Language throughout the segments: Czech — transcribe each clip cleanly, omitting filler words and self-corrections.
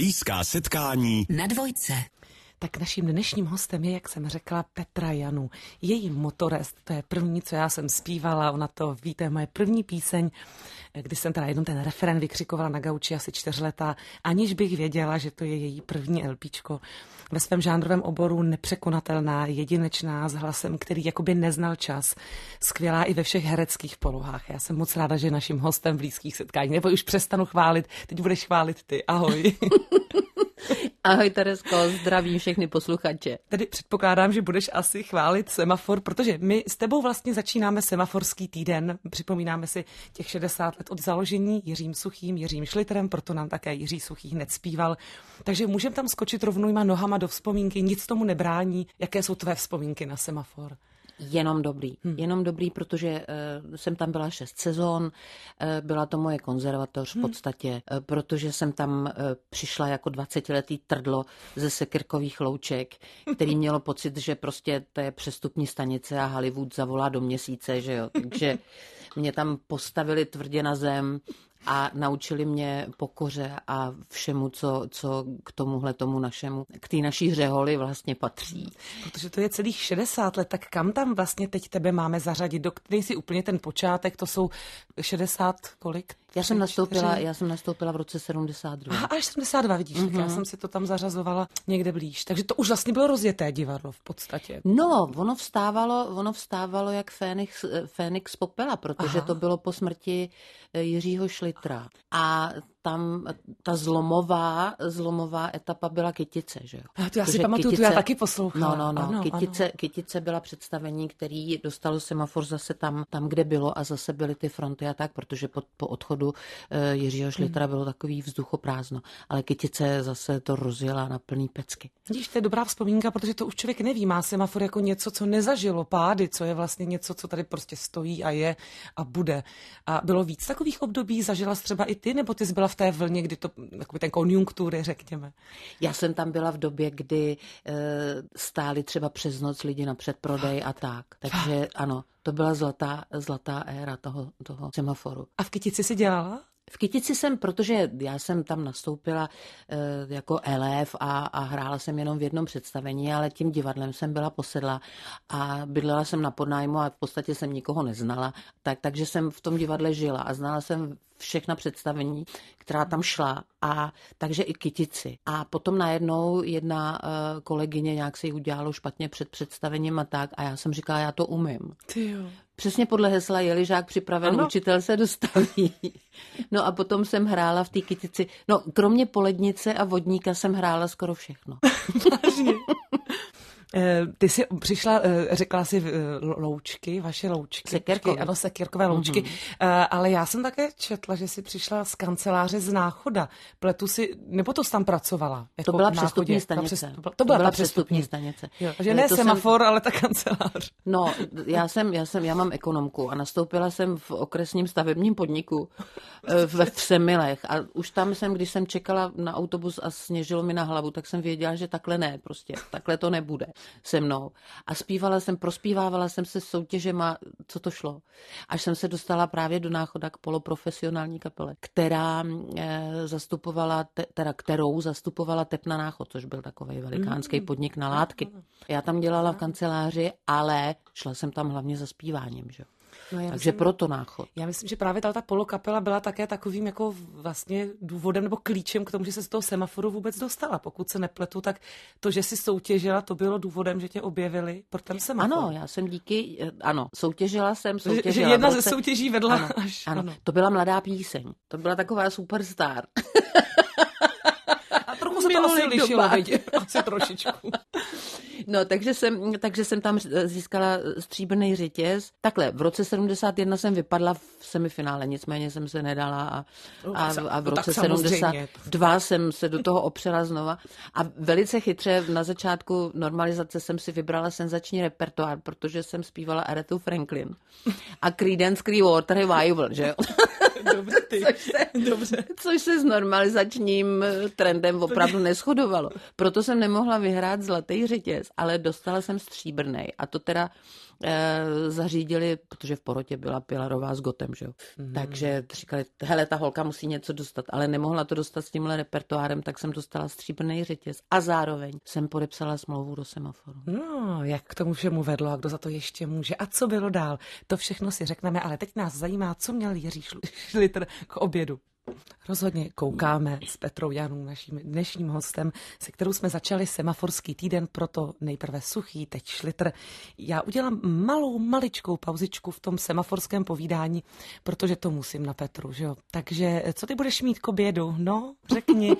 Blízká setkání na Dvojce. Tak naším dnešním hostem je, jak jsem řekla, Petra Janu. Její Motorest, to je první, co já jsem zpívala, ona to víte, moje první píseň, kdy jsem teda jenom ten refrén vykřikovala na gauči asi 4letá, aniž bych věděla, že to je její první LPčko. Ve svém žánrovém oboru nepřekonatelná, jedinečná, s hlasem, který jakoby neznal čas. Skvělá i ve všech hereckých polohách. Já jsem moc ráda, že je naším hostem Blízkých setkání. Nebo už přestanu chválit, teď budeš chválit ty. Ahoj. Ahoj Teresko, zdravím všechny posluchače. Tedy předpokládám, že budeš asi chválit Semafor, protože my s tebou vlastně začínáme Semaforský týden. Připomínáme si těch 60 let od založení Jiřím Suchým, Jiřím Šliterem, proto nám také Jiří Suchý hned zpíval. Takže můžeme tam skočit rovnýma nohama do vzpomínky, nic tomu nebrání. Jaké jsou tvé vzpomínky na Semafor? Jenom dobrý, protože jsem tam byla 6 sezon, byla to moje konzervatoř v podstatě, protože jsem tam přišla jako 20letý trdlo ze Sekyrkových Louček, který mělo pocit, že prostě to je přestupní stanice a Hollywood zavolá do měsíce, že jo, takže mě tam postavili tvrdě na zem a naučili mě pokoře a všemu, co k tomuhle tomu našemu, k té naší řeholi vlastně patří. Protože to je celých 60 let, tak kam tam vlastně teď tebe máme zařadit? Nejsi úplně ten počátek, to jsou 60 kolik? Já jsem nastoupila v roce 72. Aha, až 72, vidíš, tak já jsem si to tam zařazovala někde blíž. Takže to už vlastně bylo rozjeté divadlo v podstatě. No, ono vstávalo jak Fénix z popela, protože to bylo po smrti Jiřího Šlitra. A tam ta zlomová etapa byla Kytice, že jo? A to já si pamatuju, to já taky poslouchala. No. Kytice byla představení, který dostalo Semafor zase tam, kde bylo a zase byly ty fronty a tak, protože po odchodu Jiřího Šlitra bylo takový vzduchoprázdno. Ale Kytice zase to rozjela na plný pecky. Vidíš, to je dobrá vzpomínka, protože to už člověk neví. Má Semafor jako něco, co nezažilo pády, co je vlastně něco, co tady prostě stojí a je a bude. A bylo víc takových období, zažila jsi třeba i ty, nebo ty jsi byla v té vlně, kdy to, takový ten konjunktury, řekněme. Já jsem tam byla v době, kdy stáli třeba přes noc lidi na předprodej a tak. Takže ano, to byla zlatá éra toho Semaforu. A v Kytici si dělala? V Kytici jsem, protože já jsem tam nastoupila jako elév a hrála jsem jenom v jednom představení, ale tím divadlem jsem byla posedla a bydlela jsem na podnájmu a v podstatě jsem nikoho neznala, takže jsem v tom divadle žila a znala jsem všechna představení, která tam šla, a takže i Kytici. A potom najednou jedna kolegyně nějak se jí udělalo špatně před představením a tak a já jsem říkala, já to umím. Ty jo. Přesně podle hesla je-li žák připraven, ano. Učitel se dostaví. No a potom jsem hrála v té Kytici. No, kromě Polednice a Vodníka jsem hrála skoro všechno. Vážně. Ty jsi přišla, řekla jsi loučky, vaše loučky. Sekyrkové. Ano, Sekyrkové loučky. Ale já jsem také četla, že jsi přišla z kanceláře z Náchoda. Pletu si, nebo to jsi tam pracovala? Jako to byla přestupní stanice. To byla přestupní stanice. Jo, takže ne Semafor, ale ta kancelář. No, já mám ekonomku a nastoupila jsem v okresním stavebním podniku v Semilech a už tam když jsem čekala na autobus a sněžilo mi na hlavu, tak jsem věděla, že takhle ne, prostě, takhle to nebude se mnou. A prospívávala jsem se soutěžema, co to šlo. Až jsem se dostala právě do Náchoda k poloprofesionální kapele, kterou zastupovala Tepna Náchod, což byl takový velikánský podnik na látky. Já tam dělala v kanceláři, ale šla jsem tam hlavně za zpíváním, že? No, takže proto Náchod. Já myslím, že právě ta polokapela byla také takovým jako vlastně důvodem nebo klíčem k tomu, že se z toho Semaforu vůbec dostala. Pokud se nepletu, tak to, že jsi soutěžila, to bylo důvodem, že tě objevili pro ten Semafor. Ano, já jsem soutěžila jsem. Že jedna ze soutěží vedla ano. To byla Mladá píseň. To byla taková superstar. A trochu se to asi lišilo, asi trošičku. No, takže jsem tam získala stříbrný řetěz. Takhle, v roce 71 jsem vypadla v semifinále, nicméně jsem se nedala a v roce 72 jsem se do toho opřela znova. A velice chytře na začátku normalizace jsem si vybrala senzační repertoár, protože jsem zpívala Arethu Franklin a Creedence Clearwater Revival, že jo? Dobře. Což se s normalizačním trendem opravdu neshodovalo. Proto jsem nemohla vyhrát zlatý řetěz, ale dostala jsem stříbrnej. A to teda zařídili, protože v porotě byla Pilarová s Gotem, že jo. Takže říkali, hele, ta holka musí něco dostat, ale nemohla to dostat s tímhle repertoárem, tak jsem dostala stříbrný řetěz a zároveň jsem podepsala smlouvu do Semaforu. No, jak k tomu všemu vedlo a kdo za to ještě může a co bylo dál, to všechno si řekneme, ale teď nás zajímá, co měl Jiří Šlitr k obědu. Rozhodně koukáme s Petrou Janou, naším dnešním hostem, se kterou jsme začali semaforský týden, proto nejprve Suchý, teď Šlitr. Já udělám maličkou pauzičku v tom semaforském povídání, protože to musím na Petru, že jo. Takže co ty budeš mít k obědu? No, řekni.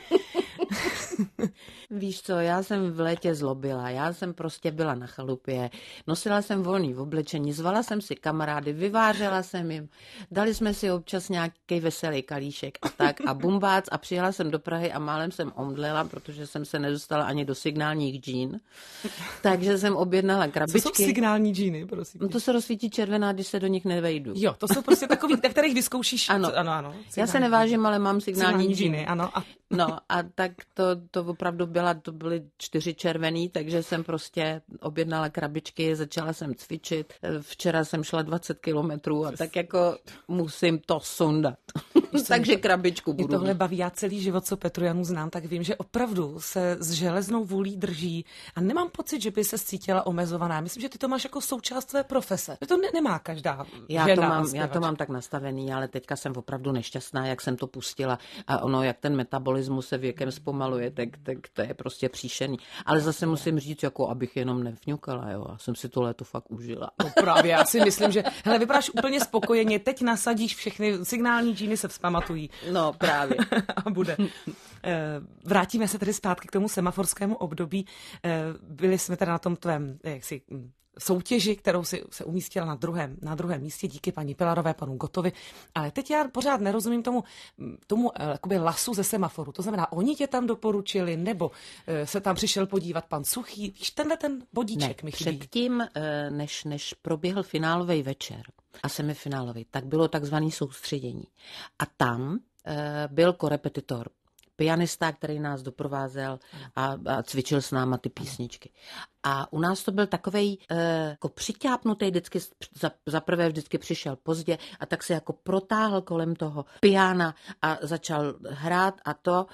Víš co, já jsem v létě zlobila, já jsem prostě byla na chalupě, nosila jsem volný oblečení, zvala jsem si kamarády, vyvářela jsem jim, dali jsme si občas nějaký veselý kalíšek a tak a bumbác a přijela jsem do Prahy a málem jsem omdlela, protože jsem se nedostala ani do signálních džín, takže jsem objednala krabičky. Co jsou signální džíny, prosím? No to se rozsvítí červená, když se do nich nevejdu. Jo, to jsou prostě takový, na kterých vyzkoušíš. Ano. Já se nevážím, ale mám signální džíny. Ano. No a tak to opravdu to byly 4 červený, takže jsem prostě objednala krabičky, začala jsem cvičit. Včera jsem šla 20 kilometrů a tak jako musím to sundat. Takže krabičku budu. Mě tohle baví, já celý život, co Petru Janu znám, tak vím, že opravdu se s železnou vůlí drží a nemám pocit, že by se cítila omezovaná. Myslím, že ty to máš jako součást své profese. To nemá každá žena. Já to mám tak nastavený, ale teďka jsem opravdu nešťastná, jak jsem to pustila a ono, jak ten metabolismus se věkem zpomaluje, tak to je prostě příšerný. Ale zase musím říct, jako abych jenom nevňukala, jo. Já jsem si to léto fakt užila. No právě, já si myslím, že hele, vypadáš úplně spokojeně, teď nasadíš všechny signální džíny, se vzpamatují. No právě. A bude. Vrátíme se tedy zpátky k tomu semaforskému období. Byli jsme teda na tom tvém, soutěži, kterou si se umístila na druhém místě díky paní Pilarové, panu Gotovi. Ale teď já pořád nerozumím tomu jakoby lasu ze semaforu. To znamená, oni tě tam doporučili, nebo se tam přišel podívat pan Suchý. Víš, tenhle ten bodíček mi chybí. Předtím, než proběhl finálový večer a semifinálový, tak bylo takzvané soustředění. A tam byl korepetitor, pianista, který nás doprovázel a cvičil s náma ty písničky. A u nás to byl takovej jako přiťápnutý, za prvé vždycky přišel pozdě a tak se jako protáhl kolem toho piana a začal hrát a to.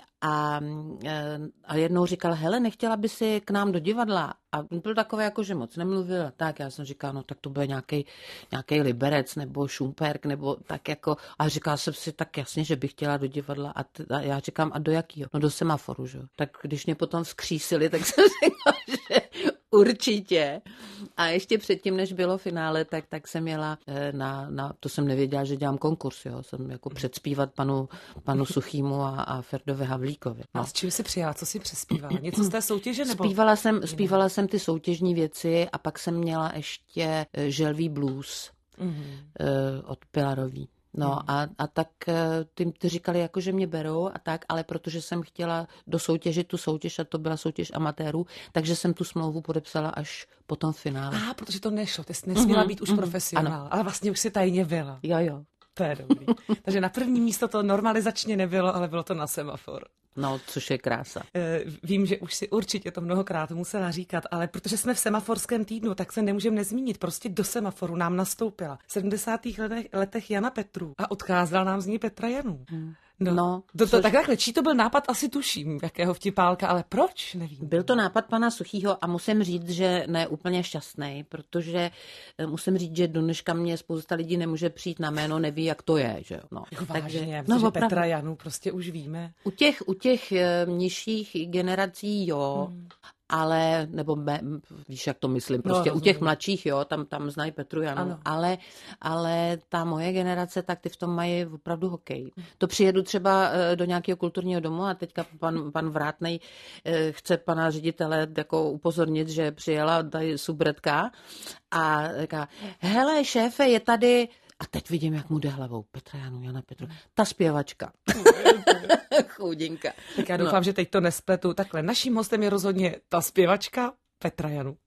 A jednou říkal, hele, nechtěla by si k nám do divadla? A byl takový, jako, že moc nemluvil. Tak já jsem říkala, no tak to bude nějaký Liberec nebo Šumperk, nebo tak jako. A říkala jsem si tak jasně, že bych chtěla do divadla. A já říkám, a do jakýho? No do Semaforu, že jo. Tak když mě potom vzkřísili, tak jsem říkala, že určitě. A ještě předtím, než bylo finále, tak jsem jela to jsem nevěděla, že dělám konkurs, jo. Jsem jako předspívat panu Suchýmu a Ferdovi Havlíkovi. No. A s čím jsi přijela? Co jsi přespívala? Něco z té soutěže? Nebo... Zpívala jsem ty soutěžní věci a pak jsem měla ještě Želví blues od Pilarový. No a tak ty říkali, jako, že mě berou a tak, ale protože jsem chtěla dosoutěžit tu soutěž a to byla soutěž amatérů, takže jsem tu smlouvu podepsala až po tom finále. Protože to nešlo, ty jsi nesměla být už profesionál, ano. Ale vlastně už si tajně byla. Jo. To je dobrý. Takže na první místo to normalizačně nebylo, ale bylo to na semafor. No, což je krása. Vím, že už si určitě to mnohokrát musela říkat, ale protože jsme v semaforském týdnu, tak se nemůžeme nezmínit. Prostě do semaforu nám nastoupila v 70. letech Jana Petru a odcházela nám z ní Petra Janu. No, takhle, čí to byl nápad, asi tuším, jakého vtipálka, ale proč, nevím. Byl to nápad pana Suchýho a musím říct, že ne úplně šťastný, protože musím říct, že do dneška mě spousta lidí nemůže přijít na jméno, neví, jak to je, že jo. No, jako vážně, protože Petra Janu prostě už víme. U těch nižších generací, jo, ale, nebo víš, jak to myslím, prostě u těch mladších, jo, tam znají Petru Janu, ale ta moje generace, tak ty v tom mají opravdu hokej. To přijedu třeba do nějakého kulturního domu a teďka pan Vrátnej chce pana ředitele jako upozornit, že přijela tady subretka a říká, hele, šéfe, je tady. A teď vidím, jak mu jde hlavou Petra Janu, Jana Petru. Ta zpěvačka. Chudinka. Tak já doufám, že teď to nespletu. Takhle, naším hostem je rozhodně ta zpěvačka Petra Janu.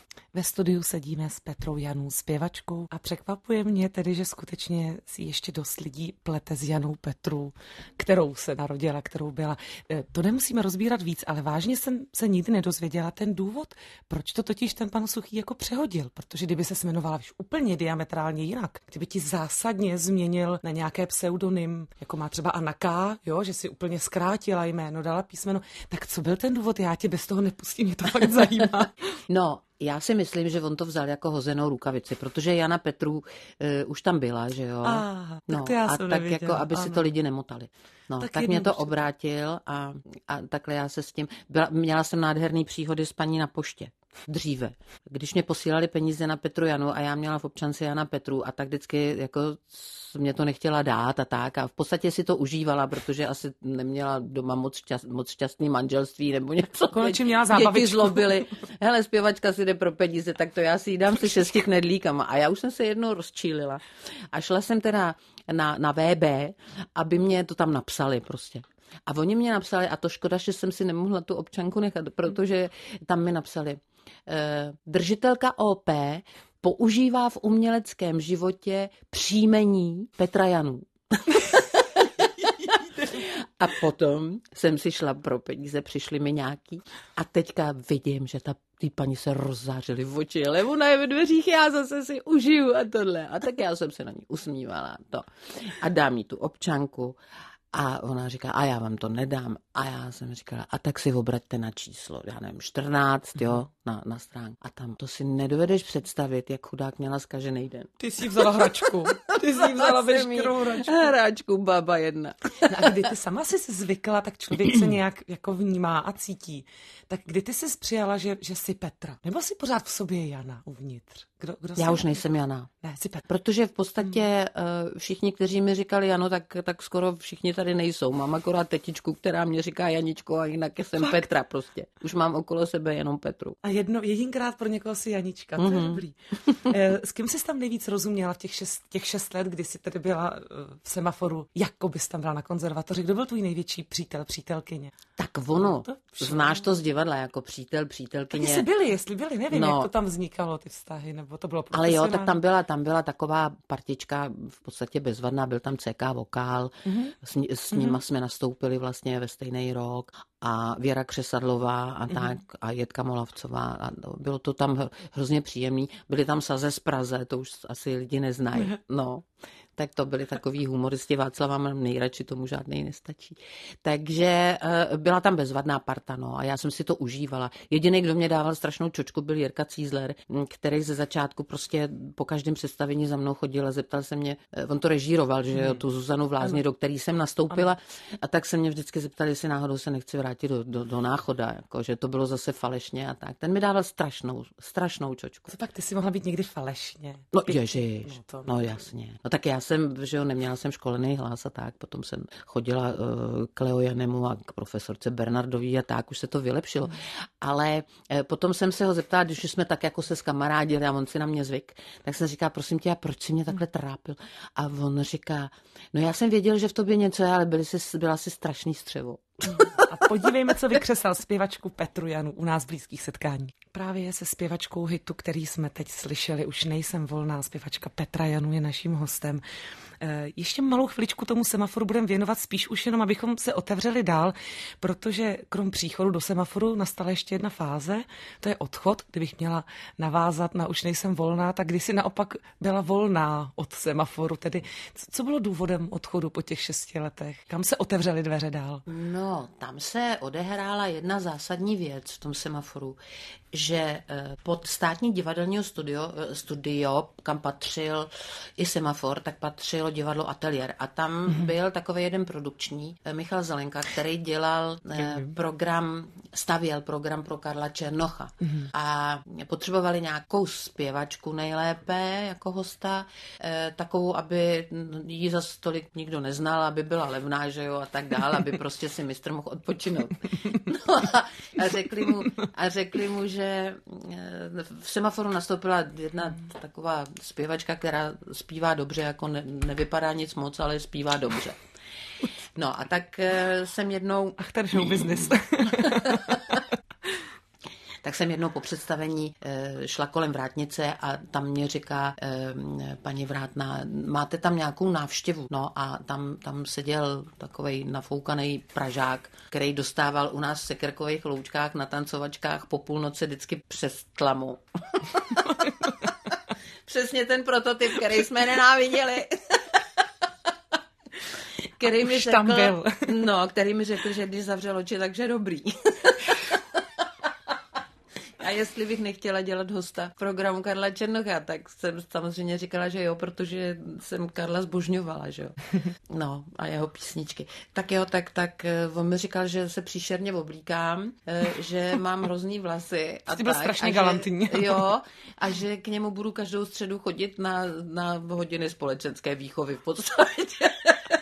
Ve studiu sedíme s Petrou Janů, zpěvačkou, a překvapuje mě tedy, že skutečně si ještě dost lidí plete s Janou Petru, kterou se narodila, kterou byla. To nemusíme rozbírat víc, ale vážně jsem se nikdy nedozvěděla ten důvod, proč to totiž ten pan Suchý jako přehodil, protože kdyby se jmenovala už úplně diametrálně jinak, kdyby ti zásadně změnil na nějaké pseudonym, jako má třeba Anna K., jo, že si úplně zkrátila jméno, dala písmeno, tak co byl ten důvod? Já tě bez toho nepustím, mě to fakt zajímá. No, já si myslím, že on to vzal jako hozenou rukavici, protože Jana Petru už tam byla, že jo. Tak to já jsem tak nevěděla, jako, aby ano. si to lidi nemotali. No, tak mě to obrátil a takhle já se s tím... Měla jsem nádherný příhody s paní na poště. Dříve. Když mě posílali peníze na Petru Janu a já měla v občance Jana Petru a tak vždycky jako mě to nechtěla dát a tak a v podstatě si to užívala, protože asi neměla doma moc šťastný manželství nebo něco. Konečně měla zábavičku. Děti zlobily. Hele, zpěvačka si jde pro peníze, tak to já si jí dám se 6 knedlíkama. A já už jsem se jednou rozčílila. A šla jsem teda na VB, aby mě to tam napsali prostě. A oni mě napsali, a to škoda, že jsem si nemohla tu občanku nechat, protože tam mi napsali, držitelka OP používá v uměleckém životě příjmení Petra Janů. A potom jsem si šla pro peníze, přišly mi nějaký a teďka vidím, že ty paní se rozzářily v oči, ale ona je ve dveřích, já zase si užiju a tohle. A tak já jsem se na ní usmívala to. A dám jí tu občanku a ona říká, a já vám to nedám. A já jsem říkala, a tak si obraťte na číslo, já nevím, 14, jo, na stránku. A tam to si nedovedeš představit, jak chudák měla zkažený den. Ty jsi vzala hračku. Ty jsi vzala veškerou hračku. Hračku, baba jedna. No a kdy ty sama jsi zvykla, tak člověk se nějak jako vnímá a cítí. Tak kdy ty jsi přijala, že jsi Petra? Nebo jsi pořád v sobě Jana uvnitř? Kdo já už nejsem Jana. Ne, jsi Petra. Protože v podstatě všichni, kteří mi říkali Jano, tak skoro všichni tady nejsou. Mám akorát tetičku, která mě říká Janičko a jinak jsem fakt? Petra prostě. Už mám okolo sebe jenom Petru. A jedinkrát pro někoho si Janička, to je dobrý. S kým jsi tam nejvíc rozuměla v těch 6 let, kdy jsi tady byla v Semaforu? Jako bys tam byla na konzervatoři? Kdo byl tvůj největší přítel, přítelkyně? Tak ono, znáš to z divadla jako přítel, přítelkyně. Tak jestli byli, nevím, jak to tam vznikalo, ty vztahy, nebo to bylo ale jo, tak tam byla taková partička v podstatě bezvadná, byl tam CK Vokál, s nima jsme nastoupili vlastně ve stejný rok a Věra Křesadlová a tak a Jitka Molavcová a bylo to tam hrozně příjemný. Byli tam Saze z Praze, to už asi lidi neznají, no. Tak to byli takový humoristi, Václava mám nejradši, tomu žádnej nestačí. Takže byla tam bezvadná parta, no, a já jsem si to užívala. Jediný, kdo mě dával strašnou čočku, byl Jirka Cízler, který ze začátku prostě po každém představení za mnou chodil a zeptal se mě, on to režíroval, že jo, tu Zuzanu Vlázně, do který jsem nastoupila, a tak se mě vždycky zeptal, jestli náhodou se nechci vrátit do Náchoda, jako, že to bylo zase falešně a tak. Ten mi dával strašnou čočku. To tak ty si mohla být někdy falešně. No ježiš, no jasně. No tak já jsem, že jo, neměla jsem školený hlas a tak, potom jsem chodila k Leo Janemu a k profesorce Bernardový a tak, už se to vylepšilo. Ale potom jsem se ho zeptala, když jsme tak jako se skamarádili a on si na mě zvyk, tak jsem říká, prosím tě, a proč si mě takhle trápil? A on říká, no já jsem věděl, že v tobě něco je, ale byla si strašný střevo. A podívejme, co vykřesal zpěvačku Petru Janu u nás v blízkých setkání. Právě se zpěvačkou hitu, který jsme teď slyšeli, Už nejsem volná, zpěvačka Petra Janu je naším hostem. Ještě malou chviličku tomu Semaforu budeme věnovat, spíš už jenom, abychom se otevřeli dál, protože krom příchodu do Semaforu nastala ještě jedna fáze, to je odchod. Kdybych měla navázat na Už nejsem volná, tak když si naopak byla volná od Semaforu, tedy co bylo důvodem odchodu po těch 6 letech? Kam se otevřely dveře dál? No, tam se odehrála jedna zásadní věc v tom Semaforu, že pod státní divadelního studio, kam patřil i Semafor, tak patřilo divadlo Ateliér. A tam byl takový jeden produkční, Michal Zelenka, který dělal stavěl program pro Karla Černocha. A potřebovali nějakou zpěvačku nejlépe jako hosta, takovou, aby ji za stolik nikdo neznal, aby byla levná, že jo, a tak dál, aby prostě si mistr mohl odpočinout. No a řekli mu, že v Semaforu nastoupila jedna taková zpěvačka, která zpívá dobře, jako nevypadá nic moc, ale zpívá dobře. No a tak jsem jednou... Ach, ten show business. Tak jsem jednou po představení šla kolem vrátnice a tam mě říká paní vrátná, máte tam nějakou návštěvu? No a tam seděl takovej nafoukaný Pražák, který dostával u nás v sekerkových loučkách na tancovačkách po půlnoci vždycky přes tlamu. Přesně ten prototyp, který jsme nenáviděli. Který mi řekl, že když zavřel oči, takže dobrý. A jestli bych nechtěla dělat hosta programu Karla Černocha, tak jsem samozřejmě říkala, že jo, protože jsem Karla zbožňovala, že jo. No a jeho písničky. Tak jo, tak on mi říkal, že se příšerně oblíkám, že mám hrozný vlasy. A ty byla strašně galantní. Jo, a že k němu budu každou středu chodit na hodiny společenské výchovy v podstatě.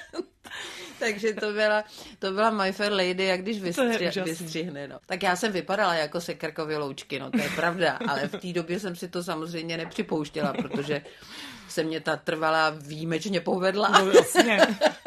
Takže to byla My Fair Lady, jak když vystřihne. No. Tak já jsem vypadala jako sekerkově loučky, no to je pravda, ale v té době jsem si to samozřejmě nepřipouštěla, protože se mě ta trvalá výjimečně povedla. No jasně.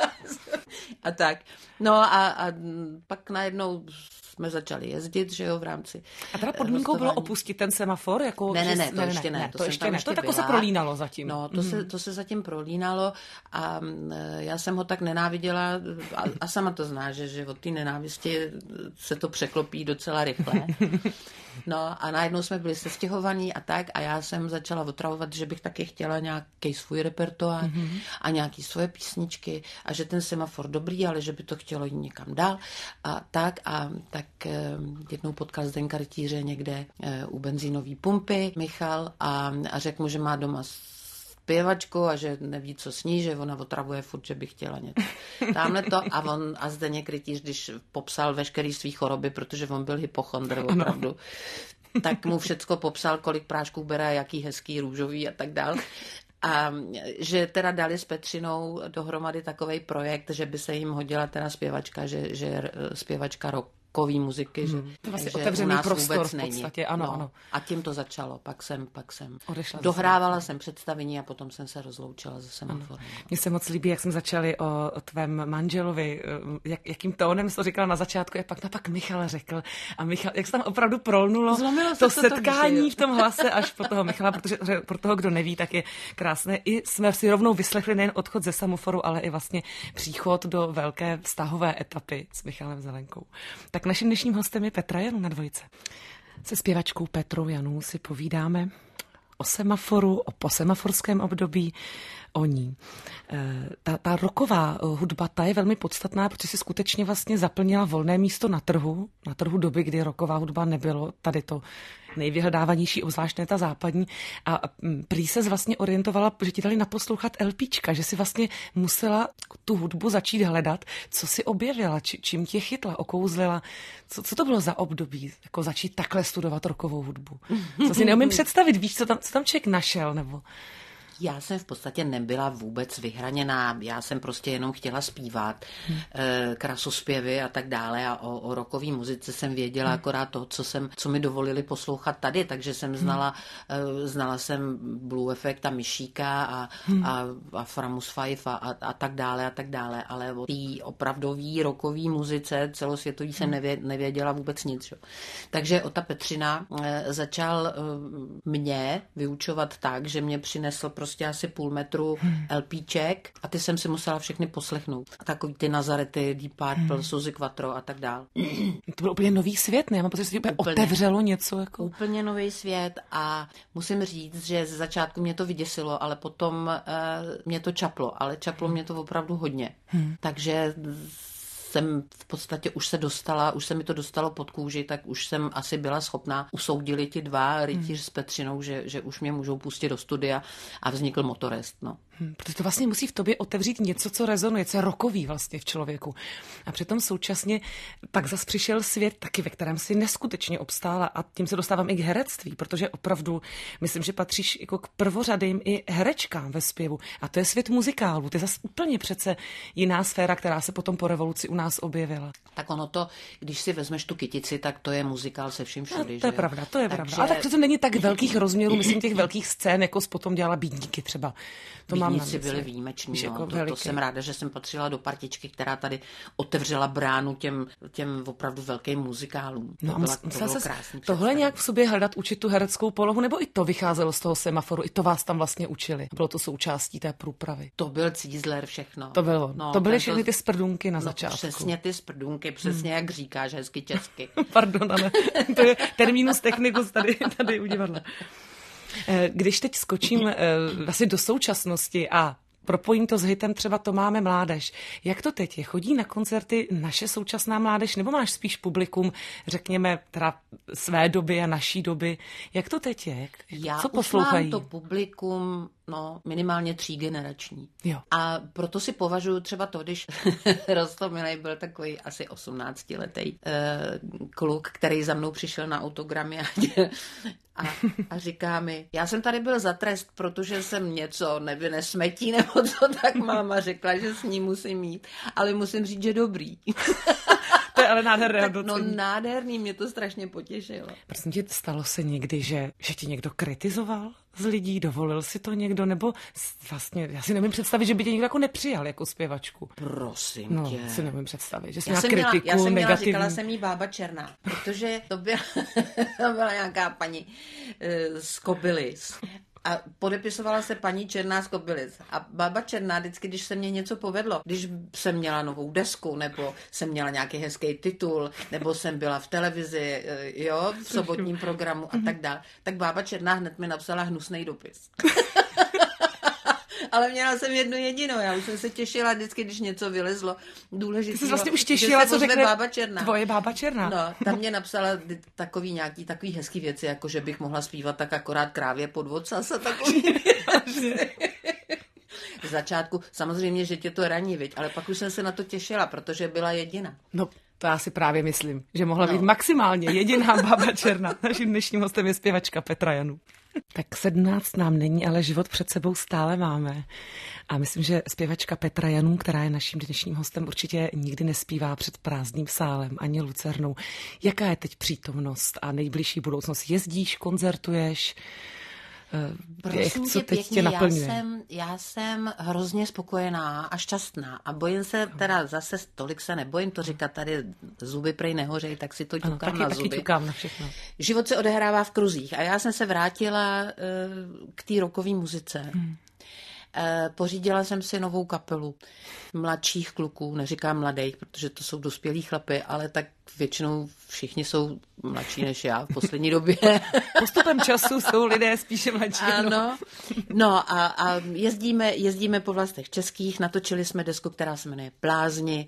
A tak. No a pak najednou jsme začali jezdit, že jo, v rámci A teda podmínkou bylo opustit ten semafor? Jako, ne, to ještě ne. To ještě ne. To tako se prolínalo zatím. No, to se zatím prolínalo a já jsem ho tak nenáviděla a sama to zná, že od té nenávisti se to překlopí docela rychle. No a najednou jsme byli sestěhovaní a tak a já jsem začala otravovat, že bych taky chtěla nějaký svůj repertoár a nějaký svoje písničky a že ten semafor dobrý, ale že by to chtělo jít někam dál a tak jednou potkal Zdenka Rytíře někde u benzínové pumpy Michal a řekl mu, že má doma zpěvačku a že neví, co s ní, že ona otravuje furt, že by chtěla něco. Tamhle to a Zdeněk Rytíř, když popsal veškerý svý choroby, protože on byl hypochondr opravdu, tak mu všecko popsal, kolik prášků bere, jaký hezký, růžový a tak dál. A že teda dali s Petřinou dohromady takovej projekt, že by se jim hodila teda zpěvačka, že je zpěvačka rockový muziky, že to vlastně otevřený prostor v podstatě, ano, no. ano. A tím to začalo, pak jsem dohrávala jsem představení a potom jsem se rozloučila se semaforem. Mně se moc líbí, jak jsme začali o tvém manželovi, jakým tónem jsi to říkala na začátku, a pak Michal řekl a Michal, jak se tam opravdu prolnulo to setkání v tom hlase až po toho Michala, protože pro toho, kdo neví, tak je krásné. I jsme si rovnou vyslechli nejen odchod ze semaforu, ale i vlastně příchod do velké vztahové etapy s Michalem Zelenkou. Tak naším dnešním hostem je Petra Janů na Dvojce. Se zpěvačkou Petrou Janů si povídáme o semaforu, o posemaforském období, o ní. Ta rocková hudba, ta je velmi podstatná, protože si skutečně vlastně zaplnila volné místo na trhu doby, kdy rocková hudba nebylo tady to nejvyhledávanější, obzvláště ta západní. A prý se vlastně orientovala, že ti dali naposlouchat LPčka, že si vlastně musela tu hudbu začít hledat, co si objevila, čím tě chytla, okouzlila. Co to bylo za období, jako začít takhle studovat rockovou hudbu? Co si neumím představit, víš, co tam člověk našel, nebo... Já jsem v podstatě nebyla vůbec vyhraněná, já jsem prostě jenom chtěla zpívat krasospěvy a tak dále a o rockové muzice jsem věděla akorát to, co mi dovolili poslouchat tady, takže jsem znala jsem Blue Effect a Myšíka a Framus Five a tak dále, ale o té opravdové rockové muzice celosvětový jsem nevěděla vůbec nic. Jo. Takže ta Petřina začal mě vyučovat tak, že mě přinesl prostě asi půl metru LPček a ty jsem si musela všechny poslechnout. Takový ty Nazarety, Deep Purple, Suzy Quattro a tak dál. To byl úplně nový svět, ne? Já mám pocit, že úplně otevřelo něco. Jako... Úplně nový svět a musím říct, že ze začátku mě to vyděsilo, ale potom mě to čaplo, ale čaplo mě to opravdu hodně. Takže jsem v podstatě už se mi to dostalo pod kůži, tak už jsem asi byla schopná, usoudili ti dva, Rytíř s Petřinou, že už mě můžou pustit do studia a vznikl Motorest, no. Protože to vlastně musí v tobě otevřít něco, co rezonuje, co je rockový vlastně v člověku. A přitom současně pak zas přišel svět taky, ve kterém si neskutečně obstála a tím se dostávám i k herectví, protože opravdu myslím, že patříš jako k prvořadým i herečkám ve zpěvu. A to je svět muzikálu. To je zas úplně přece jiná sféra, která se potom po revoluci u nás objevila. Tak ono to, když si vezmeš tu Kytici, tak to je muzikál se vším všudy. To je pravda, to je pravda. Ale tak přece není tak velkých rozměrů, myslím těch velkých scén, jako potom dělala Bídníky třeba. To má Dělníci byli výjimeční. No. To jsem ráda, že jsem patřila do partičky, která tady otevřela bránu těm opravdu velkým muzikálům. No to bylo krásný. Tohle nějak v sobě hledat, učit tu hereckou polohu, nebo i to vycházelo z toho semaforu, i to vás tam vlastně učili? Bylo to součástí té průpravy? To byl Cízler všechno. To bylo. No, to byly všechny ty sprdunky na začátku. Přesně ty sprdunky, přesně jak říkáš hezky česky. Pardon, ale to je terminus technicus tady u divadla. Když teď skočím vlastně do současnosti a propojím to s hitem třeba To máme mládež. Jak to teď je? Chodí na koncerty naše současná mládež, nebo máš spíš publikum, řekněme, teda své doby a naší doby? Jak to teď je? Co poslouchají? Já už mám to publikum minimálně 3generační. Jo. A proto si považuji třeba to, když Roztomilej byl takový asi 18letý kluk, který za mnou přišel na autogramy a říká mi, já jsem tady byl za trest, protože jsem něco nevynes smetí, nebo co, tak máma řekla, že s ním musím jít, ale musím říct, že dobrý. To je ale nádherné hodnocení. No nádherný, mě to strašně potěšilo. Prosím tě, stalo se někdy, že ti někdo kritizoval z lidí, dovolil si to někdo, nebo vlastně, já si nemůžu představit, že by tě někdo jako nepřijal jako zpěvačku. Prosím tě. Si nemůžu představit, že jsi já měla kritiku, negativní. Říkala jsem jí Bába Černá, protože to byla nějaká paní z Kobylis. A podepisovala se paní Černá z Kobylis. A Bába Černá vždycky, když se mně něco povedlo, když jsem měla novou desku, nebo jsem měla nějaký hezký titul, nebo jsem byla v televizi, v sobotním programu a tak dále, tak Bába Černá hned mi napsala hnusný dopis. Ale měla jsem jednu jedinou, já už jsem se těšila vždycky, když něco vylezlo důležitého. Ty jsi vlastně už těšila, co řekne Bába Černá. Tvoje Bába Černá. No, tam mě napsala takový hezký věci, jako že bych mohla zpívat tak akorát krávě pod ocas a takový věci. V začátku samozřejmě, že tě to raní, viď, ale pak už jsem se na to těšila, protože byla jediná. No, to já si právě myslím, že mohla být maximálně jediná Bába Černá. Naším dnešním hostem je zpěvačka Petra Janů. Tak 17 nám není, ale život před sebou stále máme. A myslím, že zpěvačka Petra Janů, která je naším dnešním hostem, určitě nikdy nespívá před prázdným sálem ani lucernou. Jaká je teď přítomnost a nejbližší budoucnost? Jezdíš, koncertuješ? Co teď tě naplňuje? Já jsem hrozně spokojená a šťastná a bojím se, teda zase tolik se nebojím to říkat, tady zuby prej nehořej, tak si to ťukám na zuby. Taky ťukám na všechno. Život se odehrává v kruzích a já jsem se vrátila k té rockové muzice. Pořídila jsem si novou kapelu mladších kluků, neříkám mladých, protože to jsou dospělí chlapy, ale tak většinou všichni jsou mladší než já v poslední době. Postupem času jsou lidé spíše mladší. Ano. No a jezdíme po vlastech českých, natočili jsme desku, která se jmenuje Blázni.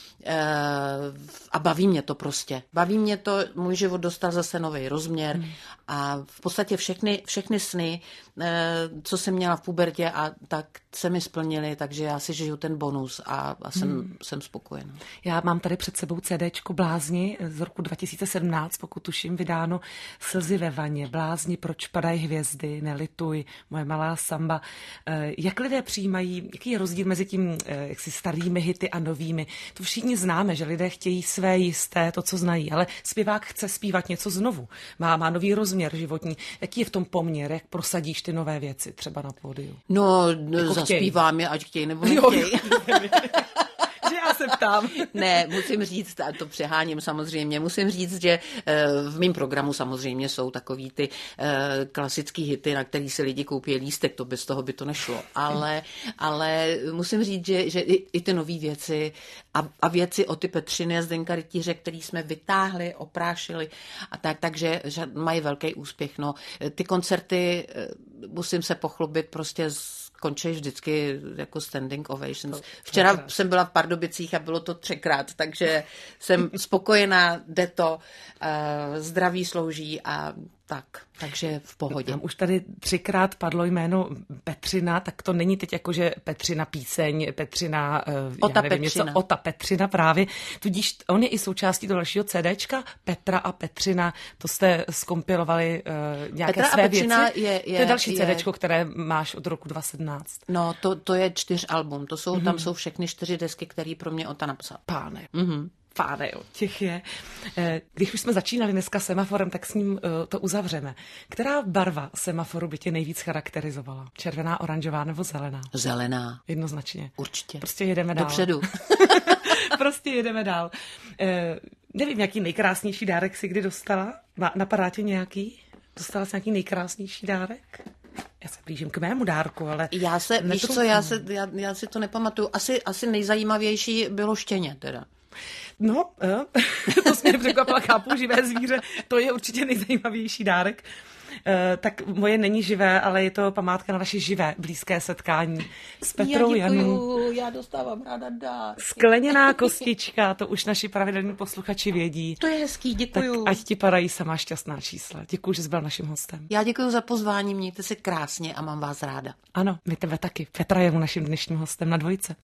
A baví mě to prostě. Baví mě to, můj život dostal zase nový rozměr a v podstatě všechny sny, co jsem měla v pubertě a tak se mi splnily, takže já si žiju ten bonus a jsem spokojená. Já mám tady před sebou CDčko Blázni z roku 2017, pokud tuším vydáno, Slzy ve vaně, Blázni, proč padají hvězdy, Nelituj, Moje malá samba. Jak lidé přijímají, jaký je rozdíl mezi tím jaksi starými hity a novými? To všichni známe, že lidé chtějí své jisté, to, co znají, ale zpěvák chce zpívat něco znovu. Má nový rozměr životní. Jaký je v tom poměr? Jak prosadíš ty nové věci třeba na pódiu? No, jako zaspívám je, ať chtějí nebo nechtějí. Že já se ptám. Ne, musím říct, a to přeháním samozřejmě, musím říct, že v mým programu samozřejmě jsou takový ty klasický hity, na který si lidi koupí lístek, to bez toho by to nešlo. Ale musím říct, že i ty nové věci a věci o ty Petřiny a Zdenka Rytíře, který jsme vytáhli, oprášili a takže že mají velký úspěch. No, ty koncerty, musím se pochlubit, prostě končí vždycky jako standing ovations. Včera jsem byla v Pardubicích a bylo to 3krát, takže jsem spokojená, jde to, zdraví slouží a tak, takže v pohodě. Tam už tady 3krát padlo jméno Petřina, tak to není teď jako, že Petřina píseň, Petřina, Ota Petřina. Ota Petřina právě. Tudíž on je i součástí do dalšího CDčka, Petra a Petřina, to jste skompilovali nějaké Petra své a Petřina věci. To je další je CDčko, které máš od roku 2017. No, to je 4 album, tam jsou všechny 4 desky, které pro mě Ota napsal. Páne. Páne, jo, těch je. Když už jsme začínali dneska semaforem, tak s ním to uzavřeme. Která barva semaforu by tě nejvíc charakterizovala? Červená, oranžová nebo zelená? Zelená. Jednoznačně. Určitě. Prostě jedeme dál. Dopředu. Prostě jedeme dál. Nevím, jaký nejkrásnější dárek si kdy dostala? Napadá tě nějaký? Dostala jsi nějaký nejkrásnější dárek? Já se blížím k mému dárku, ale... Víš co, já si to nepamatuju. Asi nejzajímavější bylo štěně teda. No, to jsi mě překvapila, chápu, živé zvíře, to je určitě nejzajímavější dárek. Tak moje není živé, ale je to památka na naše živé blízké setkání s Petrou Janou. Já dostávám ráda dár. Skleněná kostička, to už naši pravidelní posluchači vědí. To je hezký, děkuju. Tak ať ti padají samá šťastná čísla. Děkuju, že jsi byl naším hostem. Já děkuju za pozvání, mějte se krásně a mám vás ráda. Ano, my tebe taky. Petra je naším dnešním hostem na Dvojce.